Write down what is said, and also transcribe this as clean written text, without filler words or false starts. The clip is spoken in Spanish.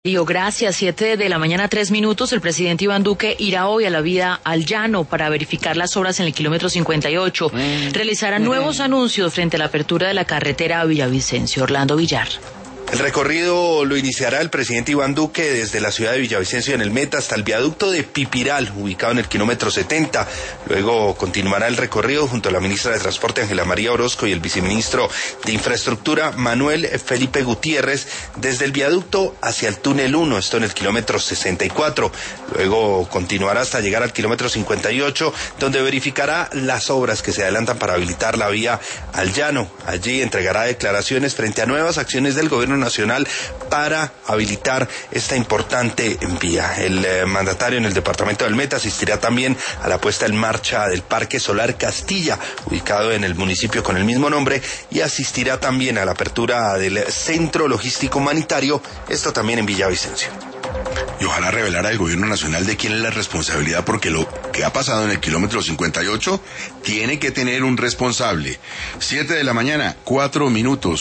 Gracias. 7:03 a.m. El presidente Iván Duque irá hoy a la vía al llano para verificar las obras en el kilómetro 58. Realizará nuevos anuncios frente a la apertura de la carretera a Villavicencio. Orlando Villar. El recorrido lo iniciará el presidente Iván Duque desde la ciudad de Villavicencio en el Meta hasta el viaducto de Pipiral, ubicado en el kilómetro 70. Luego continuará el recorrido junto a la ministra de Transporte Ángela María Orozco y el viceministro de Infraestructura Manuel Felipe Gutiérrez desde el viaducto hacia el túnel 1, esto en el kilómetro 64. Luego continuará hasta llegar al kilómetro 58, donde verificará las obras que se adelantan para habilitar la vía al llano. Allí entregará declaraciones frente a nuevas acciones del gobierno nacional para habilitar esta importante vía. El mandatario en el departamento del Meta asistirá también a la puesta en marcha del Parque Solar Castilla, ubicado en el municipio con el mismo nombre, y asistirá también a la apertura del Centro Logístico Humanitario, esto también en Villavicencio. Y ojalá revelara el gobierno nacional de quién es la responsabilidad, porque lo que ha pasado en el kilómetro 58 tiene que tener un responsable. 7:04 a.m.